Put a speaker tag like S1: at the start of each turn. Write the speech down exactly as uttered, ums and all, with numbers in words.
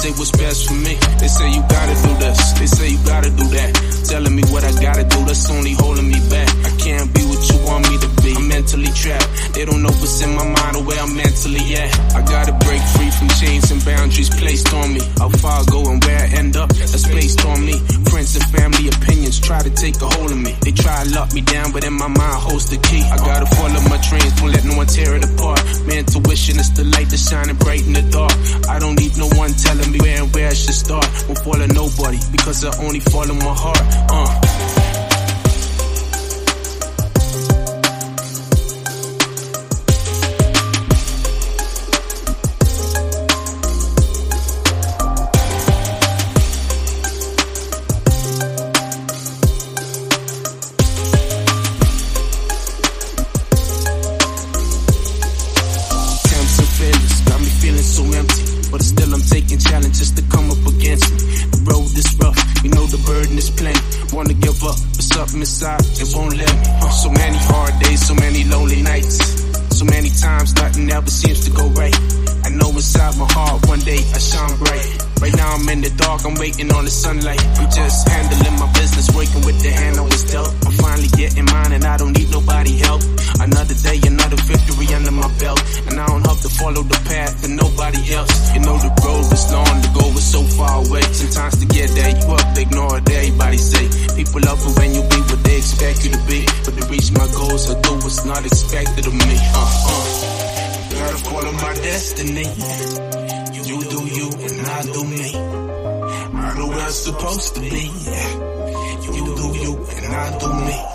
S1: say what's best for me. They say you gotta do this, they say you gotta do that. Telling me what I gotta do, that's only holding me back. I can't be what you want me to be, I'm mentally trapped. They don't know what's in my mind or where I'm mentally at. I gotta break free from chains and boundaries placed on me. How far I go and where I end up, that's placed on me. Friends and family opinions try to take a hold of me. They try to lock me down, but in my mind holds the key. I gotta follow my dreams, don't let no one tear it apart. My intuition is the light that's shining bright in the dark. I don't need no one telling me where and where I should start. Won't follow nobody, because I only follow my heart. Uh. So empty, but still I'm taking challenges to come up against me. The road is rough, you know the burden is plenty. Wanna give up, but something inside, it won't let me. uh, So many hard days, so many lonely nights. So many times nothing ever seems to go right. I know inside my heart one day I shine bright. Right now I'm in the dark, I'm waiting on the sunlight. I'm just handling my business, working with the hand I was dealt. I'm finally getting mine and I don't need nobody help. Another day, another victory under my belt. And I don't have to follow the path of nobody else. You know the road is long, the goal is so far away. Sometimes to get there, you have to ignore what everybody say. People love it when you be what they expect you to be. But to reach my goals, I do what's not expected of me. Uh, uh. Gotta follow my destiny. You do you and I do me. I know where I'm supposed to be. You do you and I do me.